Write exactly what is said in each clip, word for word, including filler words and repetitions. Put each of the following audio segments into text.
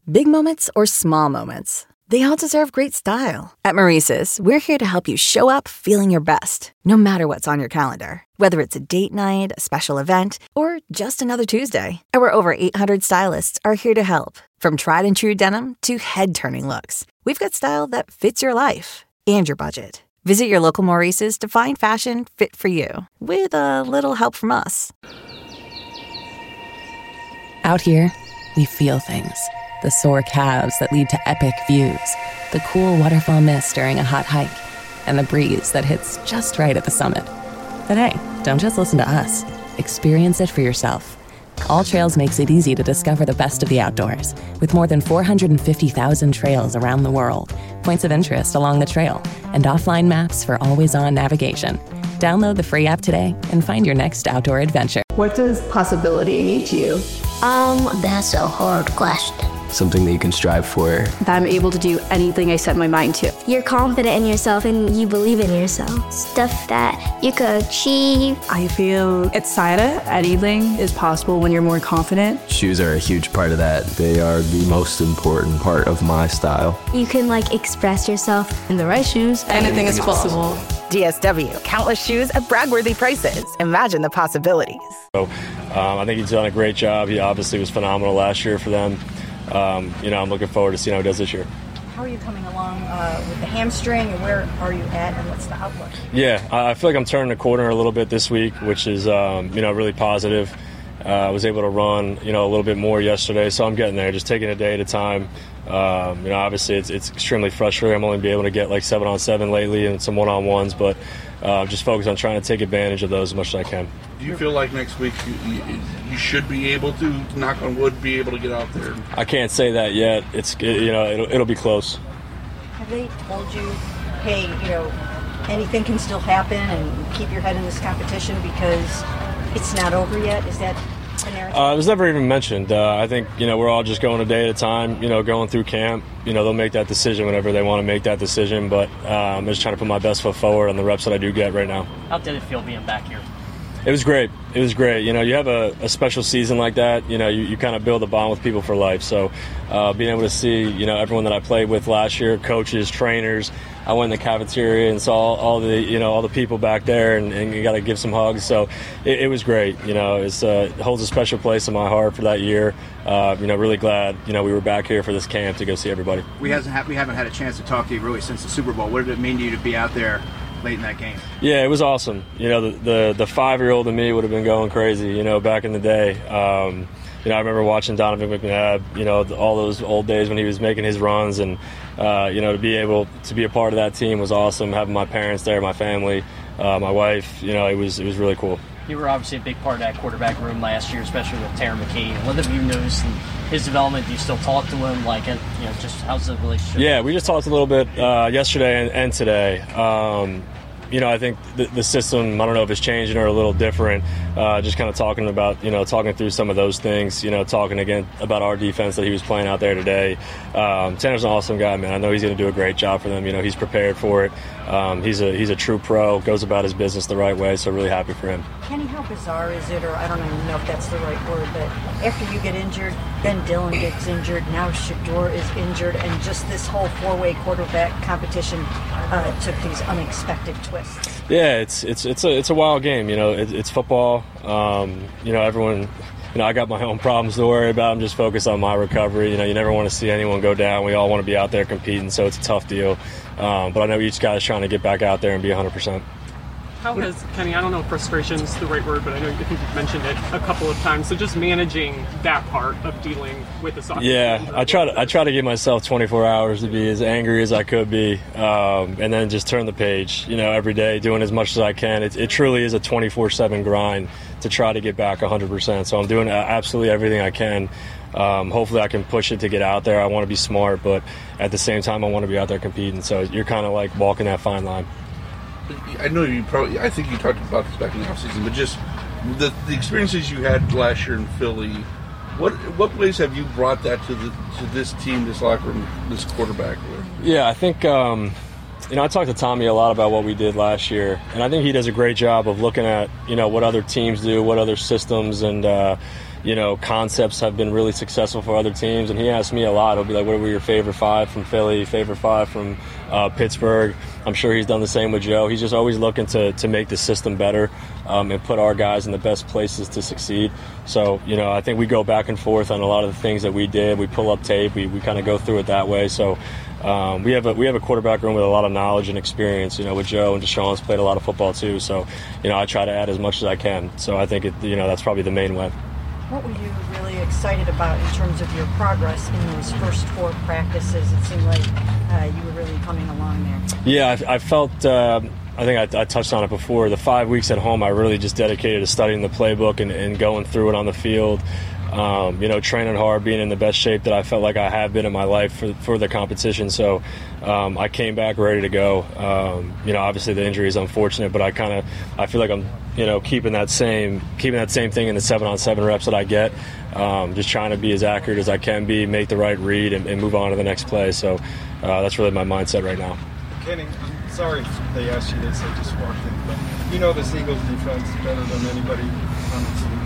Big moments or small moments, they all deserve great style. At Maurice's, we're here to help you show up feeling your best, no matter what's on your calendar. Whether it's a date night, a special event, or just another Tuesday, our over eight hundred stylists are here to help. From tried and true denim to head-turning looks, we've got style that fits your life and your budget. Visit your local Maurice's to find fashion fit for you, with a little help from us. Out here, we feel things. The sore calves that lead to epic views, the cool waterfall mist during a hot hike, and the breeze that hits just right at the summit. But hey, don't just listen to us. Experience it for yourself. All Trails makes it easy to discover the best of the outdoors, with more than four hundred fifty thousand trails around the world, points of interest along the trail, and offline maps for always-on navigation. Download the free app today and find your next outdoor adventure. What does possibility mean to you? Um, that's a hard question. Something that you can strive for. That I'm able to do anything I set my mind to. You're confident in yourself and you believe in yourself. Stuff that you could achieve. I feel excited. Anything is possible when you're more confident. Shoes are a huge part of that. They are the most important part of my style. You can like express yourself. In the right shoes, anything, anything is possible. D S W, countless shoes at brag-worthy prices. Imagine the possibilities. So, um, I think he's done a great job. He obviously was phenomenal last year for them. Um, you know, I'm looking forward to seeing how he does this year. How are you coming along uh, with the hamstring, and where are you at, and what's the outlook? Yeah, I feel like I'm turning the corner a little bit this week, which is, um, you know, really positive. Uh, I was able to run, you know, a little bit more yesterday, so I'm getting there, just taking a day at a time. Um, you know, obviously it's, it's extremely frustrating. I'm only being able to get like seven on seven lately and some one-on-ones, but uh, just focus on trying to take advantage of those as much as I can. Do you feel like next week you, you, you should be able to, knock on wood, be able to get out there? I can't say that yet. It's it, you know it'll, it'll be close. Have they told you, hey, you know, anything can still happen, and keep your head in this competition because it's not over yet? Is that a narrative? Uh, it was never even mentioned. Uh, I think you know we're all just going a day at a time. You know, going through camp. You know, they'll make that decision whenever they want to make that decision. But um, I'm just trying to put my best foot forward on the reps that I do get right now. How did it feel being back here? It was great. It was great. You know, you have a, a special season like that, you know, you, you kind of build a bond with people for life. So uh, being able to see, you know, everyone that I played with last year, coaches, trainers, I went in the cafeteria and saw all, all the, you know, all the people back there, and, and you got to give some hugs. So it, it was great. You know, it's, uh, it holds a special place in my heart for that year. Uh, you know, really glad, you know, we were back here for this camp to go see everybody. We hasn't ha- we haven't had a chance to talk to you really since the Super Bowl. What did it mean to you to be out there late in that game? Yeah, it was awesome. You know, the the, the five-year-old in me would have been going crazy, you know, back in the day. Um, you know, I remember watching Donovan McNabb, you know, all those old days when he was making his runs, and, uh, you know, to be able to be a part of that team was awesome. Having my parents there, my family, uh, my wife, you know, it was it was really cool. You were obviously a big part of that quarterback room last year, especially with Terry McKay. What have you noticed in his development? Do you still talk to him? Like, you know, just how's the relationship? Yeah, we just talked a little bit uh, yesterday and, and today. Um, you know, I think the, the system, I don't know if it's changing or a little different. Uh, just kind of talking about, you know, talking through some of those things, you know, talking again about our defense that he was playing out there today. Um, Tanner's an awesome guy, man. I know he's going to do a great job for them. You know, he's prepared for it. Um, he's a he's a true pro, goes about his business the right way, so really happy for him. Kenny, how bizarre is it, or I don't even know if that's the right word, but after you get injured, then Dylan gets injured, now Shedeur is injured, and just this whole four-way quarterback competition uh, took these unexpected twists. Yeah, it's it's it's a it's a wild game. You know, it, it's football. Um, you know, everyone. You know, I got my own problems to worry about. I'm just focused on my recovery. You know, you never want to see anyone go down. We all want to be out there competing, so it's a tough deal. Um, but I know each guy's trying to get back out there and be one hundred percent. How has, Kenny, I don't know if frustration is the right word, but I know I think you've mentioned it a couple of times. So just managing that part of dealing with the soccer. Yeah, I try to I try to give myself twenty-four hours to be as angry as I could be, um, and then just turn the page. You know, every day doing as much as I can. It, it truly is a twenty-four seven grind to try to get back one hundred percent. So I'm doing absolutely everything I can. Um, hopefully I can push it to get out there. I want to be smart, but at the same time I want to be out there competing. So you're kind of like walking that fine line. I know you probably, I think you talked about this back in the offseason, but just the, the experiences you had last year in Philly, what what ways have you brought that to the to this team, this locker room, this quarterback? Yeah, I think, um, you know, I talked to Tommy a lot about what we did last year, and I think he does a great job of looking at, you know, what other teams do, what other systems, and, uh, you know, concepts have been really successful for other teams. And he asks me a lot. He'll be like, what were your favorite five from Philly, favorite five from uh, Pittsburgh? I'm sure he's done the same with Joe. He's just always looking to, to make the system better um, and put our guys in the best places to succeed. So, you know, I think we go back and forth on a lot of the things that we did. We pull up tape. We, we kind of go through it that way. So um, we have a we have a quarterback room with a lot of knowledge and experience. You know, with Joe and Deshaun's played a lot of football too. So, you know, I try to add as much as I can. So I think, it, you know, that's probably the main way. What were you really excited about in terms of your progress in those first four practices? It seemed like uh, you were really coming along there. Yeah, I, I felt, uh, I think I, I touched on it before, the five weeks at home I really just dedicated to studying the playbook and, and going through it on the field. Um, you know, training hard, being in the best shape that I felt like I have been in my life for, for the competition. So um, I came back ready to go. Um, you know, obviously the injury is unfortunate, but I kind of, I feel like I'm, you know, keeping that same, keeping that same thing in the seven on seven reps that I get. Um, just trying to be as accurate as I can be, make the right read, and, and move on to the next play. So uh, that's really my mindset right now. Kenny, I'm sorry they asked you this. I just walked in, but you know this Eagles defense better than anybody on the team.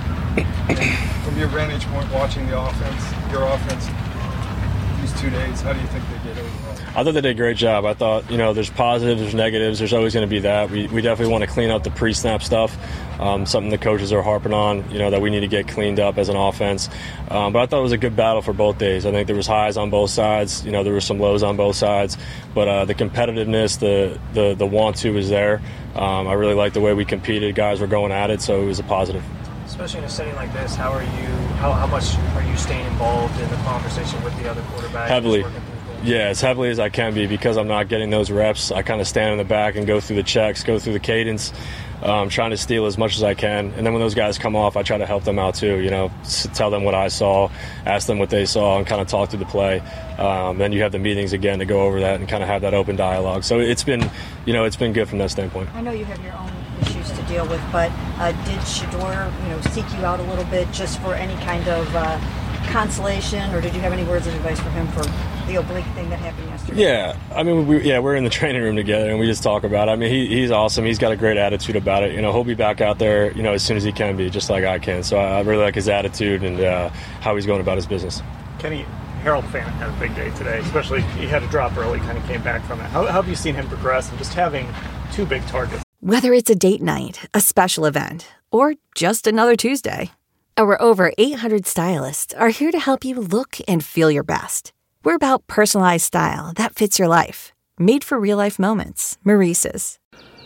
From your vantage point, watching the offense, your offense, these two days, how do you think they did overall? I thought they did a great job. I thought, you know, there's positives, there's negatives. There's always going to be that. We, we definitely want to clean up the pre-snap stuff, um, something the coaches are harping on, you know, that we need to get cleaned up as an offense. Um, but I thought it was a good battle for both days. I think there was highs on both sides. You know, there were some lows on both sides. But uh, the competitiveness, the, the, the want-to was there. Um, I really liked the way we competed. Guys were going at it, so it was a positive. Especially in a setting like this, how are you? How, how much are you staying involved in the conversation with the other quarterbacks? Heavily. Yeah, as heavily as I can be, because I'm not getting those reps. I kind of stand in the back and go through the checks, go through the cadence, um, trying to steal as much as I can. And then when those guys come off, I try to help them out too. You know, tell them what I saw, ask them what they saw, and kind of talk through the play. Um, then you have the meetings again to go over that and kind of have that open dialogue. So it's been, you know, it's been good from that standpoint. I know you have your own issues to deal with, but uh, did Shedeur, you know, seek you out a little bit just for any kind of uh, consolation, or did you have any words of advice for him for the oblique thing that happened yesterday? Yeah, I mean, we, yeah, we're in the training room together and we just talk about it. I mean, he, he's awesome. He's got a great attitude about it. You know, he'll be back out there, you know, as soon as he can be, just like I can. So I, I really like his attitude and uh, how he's going about his business. Kenny, Harold Fant had a big day today, especially he had a drop early, kind of came back from it. How, how have you seen him progress and just having two big targets? Whether it's a date night, a special event, or just another Tuesday, our over eight hundred stylists are here to help you look and feel your best. We're about personalized style that fits your life. Made for real-life moments. Maurice's.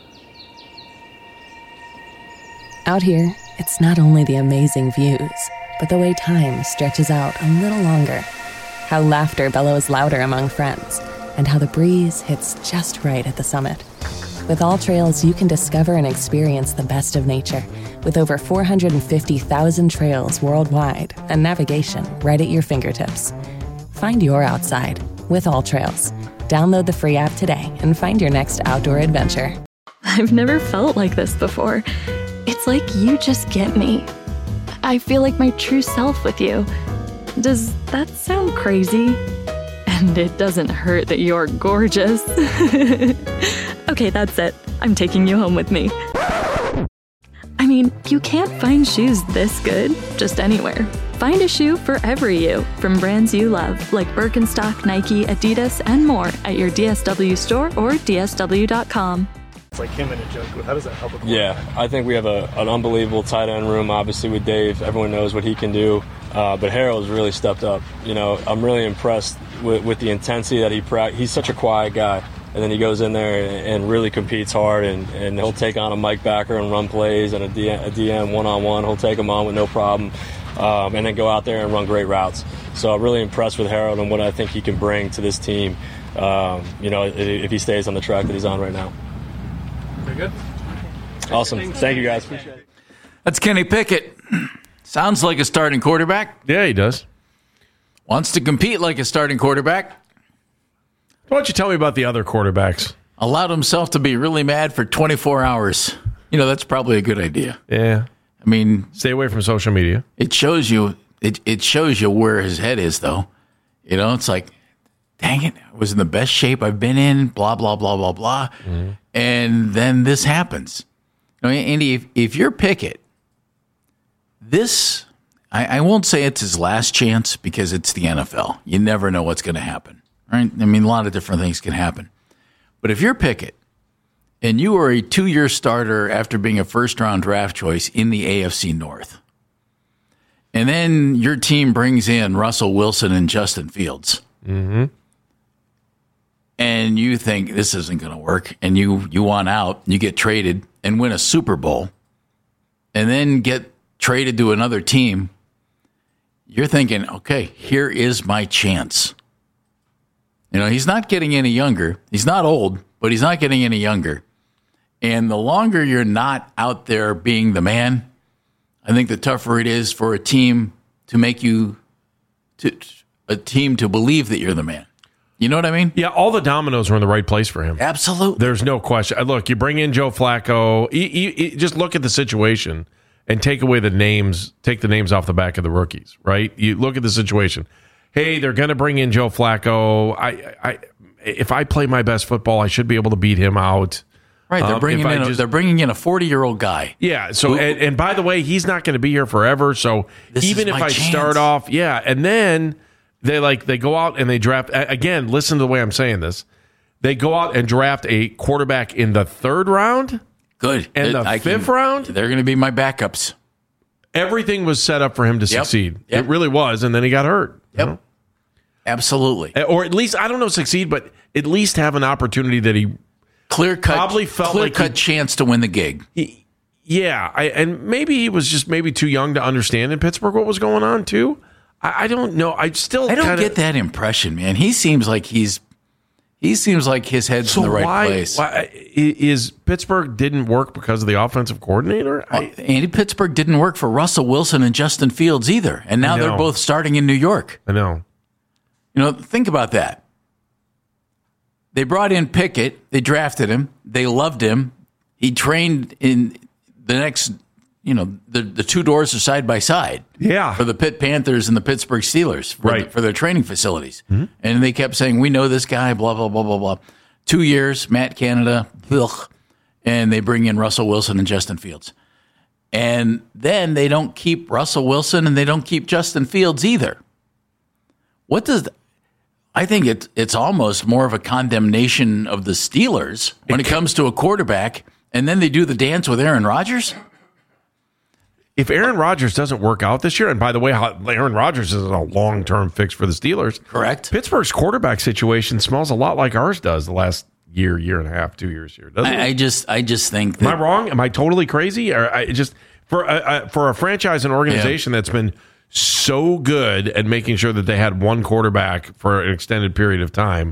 Out here, it's not only the amazing views, but the way time stretches out a little longer. How laughter bellows louder among friends, and how the breeze hits just right at the summit. With All Trails, you can discover and experience the best of nature with over four hundred fifty thousand trails worldwide and navigation right at your fingertips. Find your outside with All Trails. Download the free app today and find your next outdoor adventure. I've never felt like this before. It's like you just get me. I feel like my true self with you. Does that sound crazy? And it doesn't hurt that you're gorgeous. Okay, that's it. I'm taking you home with me. I mean, you can't find shoes this good just anywhere. Find a shoe for every you from brands you love, like Birkenstock, Nike, Adidas, and more at your D S W store or D S W dot com. It's like him and Njoku. How does that help? Yeah, I think we have a, an unbelievable tight end room, obviously, with Dave. Everyone knows what he can do. Uh, but Harold's really stepped up. You know, I'm really impressed with, with the intensity that he practices. He's such a quiet guy. And then he goes in there and, and really competes hard, and, and he'll take on a Mike Backer and run plays, and a D M, a D M one-on-one. He'll take him on with no problem, um, and then go out there and run great routes. So I'm really impressed with Harold and what I think he can bring to this team, um, you know, if he stays on the track that he's on right now. Very good. Awesome. Thank you, guys. Appreciate it. That's Kenny Pickett. Sounds like a starting quarterback. Yeah, he does. Wants to compete like a starting quarterback. Why don't you tell me about the other quarterbacks? Allowed himself to be really mad for twenty-four hours. You know, that's probably a good idea. Yeah. I mean, stay away from social media. It shows you it, it shows you where his head is, though. You know, it's like, dang it, I was in the best shape I've been in, blah, blah, blah, blah, blah. Mm-hmm. And then this happens. I mean, Andy, if, if you're Pickett, this, I, I won't say it's his last chance because it's the N F L. You never know what's going to happen, right? I mean, a lot of different things can happen. But if you're Pickett and you are a two-year starter after being a first-round draft choice in the A F C North, and then your team brings in Russell Wilson and Justin Fields, mm-hmm. and you think this isn't going to work, and you, you want out, you get traded and win a Super Bowl, and then get traded to another team, you're thinking, okay, here is my chance. You know, he's not getting any younger. He's not old, but he's not getting any younger. And the longer you're not out there being the man, I think the tougher it is for a team to make you, to a team to believe that you're the man. You know what I mean? Yeah, all the dominoes are in the right place for him. Absolutely. There's no question. Look, you bring in Joe Flacco. You, you, you just look at the situation and take away the names, take the names off the back of the rookies, right? You look at the situation. Hey, they're going to bring in Joe Flacco. I, I, if I play my best football, I should be able to beat him out. Right, they're bringing um, in a, just, they're bringing in a forty-year-old guy. Yeah. So, and, and by the way, he's not going to be here forever. So even if I chance. start off, yeah, and then they like they go out and they draft again. Listen to the way I'm saying this. They go out and draft a quarterback in the third round. Good. And the I fifth can, round, they're going to be my backups. Everything was set up for him to yep. succeed. Yep. It really was, and then he got hurt. Yep. You know? Absolutely. Or at least I don't know succeed, but at least have an opportunity that he clear cut probably felt clear like cut he, chance to win the gig. He, yeah, I, and maybe he was just maybe too young to understand in Pittsburgh what was going on too. I, I don't know. I still I don't kinda, get that impression, man. He seems like he's he seems like his head's so in the right why, place. Why is Pittsburgh didn't work because of the offensive coordinator? Well, I, Andy Pittsburgh didn't work for Russell Wilson and Justin Fields either, and now they're both starting in New York. I know. You know, think about that. They brought in Pickett. They drafted him. They loved him. He trained in the next, you know, the, the two doors are side by side. Yeah. For the Pitt Panthers and the Pittsburgh Steelers for, right. the, for their training facilities. Mm-hmm. And they kept saying, we know this guy, blah, blah, blah, blah, blah. Two years, Matt Canada, ugh, and they bring in Russell Wilson and Justin Fields. And then they don't keep Russell Wilson and they don't keep Justin Fields either. What does... The, I think it's it's almost more of a condemnation of the Steelers when it comes to a quarterback, and then they do the dance with Aaron Rodgers. If Aaron Rodgers doesn't work out this year, and by the way, Aaron Rodgers is a long-term fix for the Steelers. Correct. Pittsburgh's quarterback situation smells a lot like ours does the last year, year and a half, two years here, doesn't I, it? I just I just think that, am I wrong? Am I totally crazy? Or I just for a, for a franchise and organization yeah. that's been so good at making sure that they had one quarterback for an extended period of time.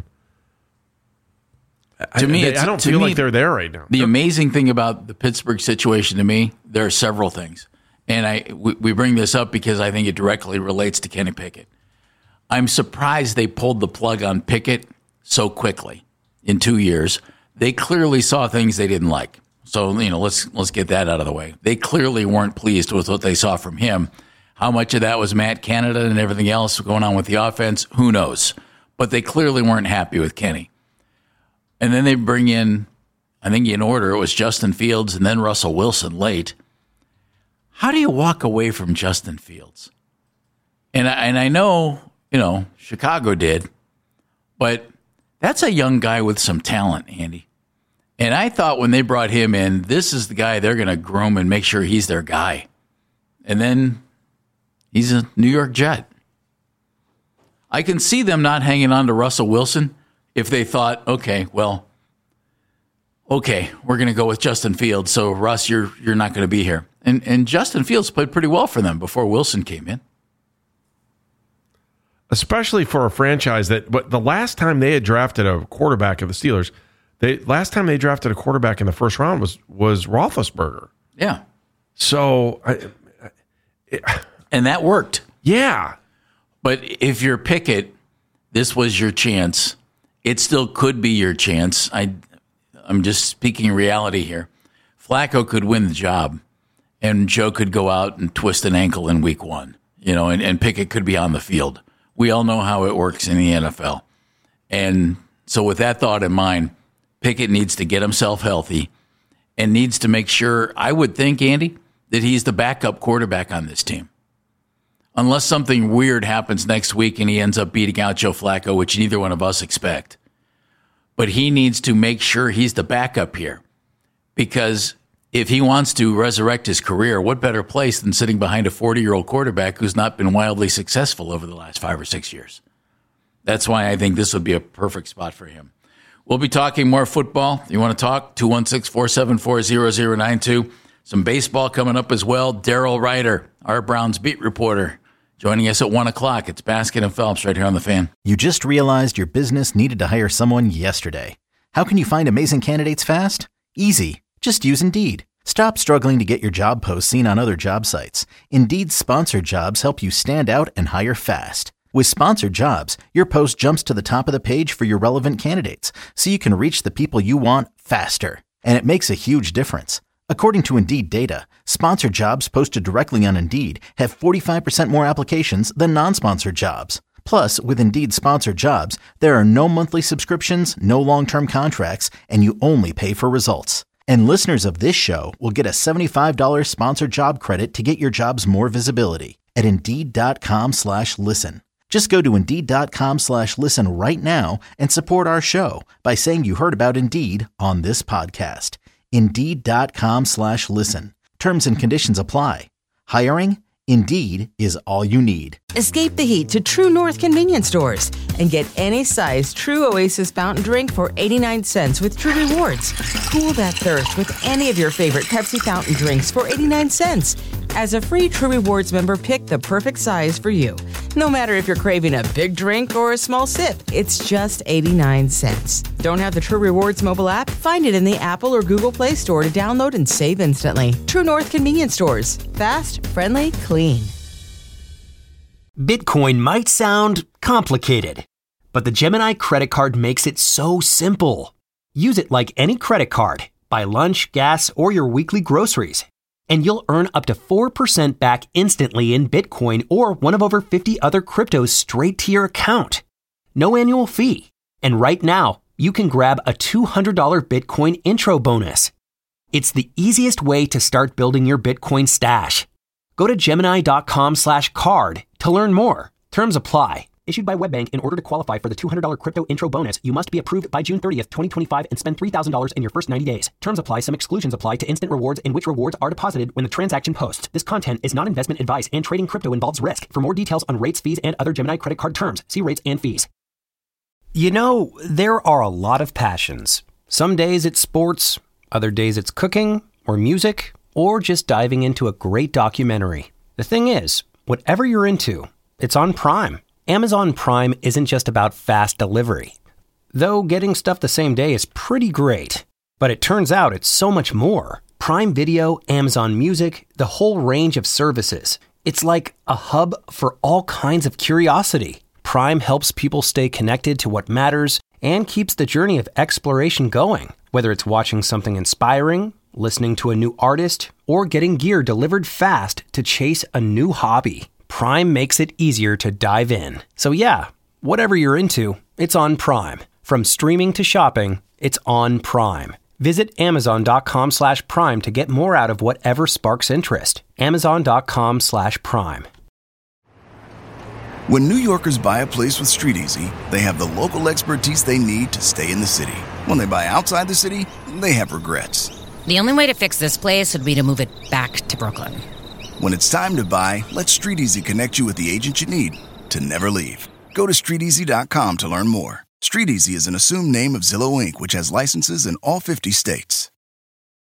To I, me, they, it's, I don't to feel me, like they're there right now. The amazing thing about the Pittsburgh situation to me, there are several things. And I we, we bring this up because I think it directly relates to Kenny Pickett. I'm surprised they pulled the plug on Pickett so quickly in two years. They clearly saw things they didn't like. So, you know, let's let's get that out of the way. They clearly weren't pleased with what they saw from him. How much of that was Matt Canada and everything else going on with the offense? Who knows? But they clearly weren't happy with Kenny. And then they bring in, I think in order, it was Justin Fields and then Russell Wilson late. How do you walk away from Justin Fields? And I, and I know, you know, Chicago did, but that's a young guy with some talent, Andy. And I thought when they brought him in, this is the guy they're going to groom and make sure he's their guy. And then he's a New York Jet. I can see them not hanging on to Russell Wilson if they thought, okay, well, okay, we're going to go with Justin Fields. So Russ, you're you're not going to be here. And and Justin Fields played pretty well for them before Wilson came in. Especially for a franchise that, but the last time they had drafted a quarterback of the Steelers, they last time they drafted a quarterback in the first round was was Roethlisberger. Yeah. So, I, it, and that worked. Yeah. But if you're Pickett, this was your chance. It still could be your chance. I, I'm just speaking reality here. Flacco could win the job, and Joe could go out and twist an ankle in week one, you know, and, and Pickett could be on the field. We all know how it works in the N F L. And so with that thought in mind, Pickett needs to get himself healthy and needs to make sure, I would think, Andy, that he's the backup quarterback on this team. unless something weird happens next week and he ends up beating out Joe Flacco, which neither one of us expect. But he needs to make sure he's the backup here, because if he wants to resurrect his career, what better place than sitting behind a forty-year-old quarterback who's not been wildly successful over the last five or six years? That's why I think this would be a perfect spot for him. We'll be talking more football. You want to talk? two one six, four seven four, zero zero nine two. Some baseball coming up as well. Daryl Ryder, our Browns beat reporter, joining us at one o'clock. It's Baskin and Phelps right here on The Fan. You just realized your business needed to hire someone yesterday. How can you find amazing candidates fast? Easy. Just use Indeed. Stop struggling to get your job posts seen on other job sites. Indeed's sponsored jobs help you stand out and hire fast. With sponsored jobs, your post jumps to the top of the page for your relevant candidates, so you can reach the people you want faster. And it makes a huge difference. According to Indeed data, sponsored jobs posted directly on Indeed have forty-five percent more applications than non-sponsored jobs. Plus, with Indeed sponsored jobs, there are no monthly subscriptions, no long-term contracts, and you only pay for results. And listeners of this show will get a seventy-five dollars sponsored job credit to get your jobs more visibility at Indeed.com slash listen. Just go to Indeed.com slash listen right now and support our show by saying you heard about Indeed on this podcast. Indeed.com slash listen. Terms and conditions apply. Hiring? Indeed is all you need. Escape the heat to True North convenience stores and get any size True Oasis fountain drink for eighty-nine cents with True Rewards. Cool that thirst with any of your favorite Pepsi fountain drinks for eighty-nine cents. As a free True Rewards member, pick the perfect size for you. No matter if you're craving a big drink or a small sip, it's just eighty-nine cents. Don't have the True Rewards mobile app? Find it in the Apple or Google Play Store to download and save instantly. True North convenience stores. Fast, friendly, clean. Bitcoin might sound complicated, but the Gemini credit card makes it so simple. Use it like any credit card. Buy lunch, gas, or your weekly groceries, and you'll earn up to four percent back instantly in Bitcoin or one of over fifty other cryptos straight to your account. No annual fee. And right now, you can grab a two hundred dollars Bitcoin intro bonus. It's the easiest way to start building your Bitcoin stash. Go to Gemini.com slash card to learn more. Terms apply. Issued by WebBank. In order to qualify for the two hundred dollars crypto intro bonus, you must be approved by June thirtieth, twenty twenty-five and spend three thousand dollars in your first ninety days. Terms apply. Some exclusions apply to instant rewards in which rewards are deposited when the transaction posts. This content is not investment advice and trading crypto involves risk. For more details on rates, fees, and other Gemini credit card terms, see rates and fees. You know, there are a lot of passions. Some days it's sports, other days it's cooking or music, or just diving into a great documentary. The thing is, whatever you're into, it's on Prime. Amazon Prime isn't just about fast delivery. Though getting stuff the same day is pretty great. But it turns out it's so much more. Prime Video, Amazon Music, the whole range of services. It's like a hub for all kinds of curiosity. Prime helps people stay connected to what matters and keeps the journey of exploration going. Whether it's watching something inspiring, listening to a new artist, or getting gear delivered fast to chase a new hobby, Prime makes it easier to dive in. So yeah, whatever you're into, it's on Prime. From streaming to shopping, it's on Prime. Visit Amazon.com slash Prime to get more out of whatever sparks interest. Amazon.com slash Prime. When New Yorkers buy a place with StreetEasy, they have the local expertise they need to stay in the city. When they buy outside the city, they have regrets. The only way to fix this place would be to move it back to Brooklyn. When it's time to buy, let StreetEasy connect you with the agent you need to never leave. Go to street easy dot com to learn more. StreetEasy is an assumed name of Zillow Incorporated, which has licenses in all fifty states.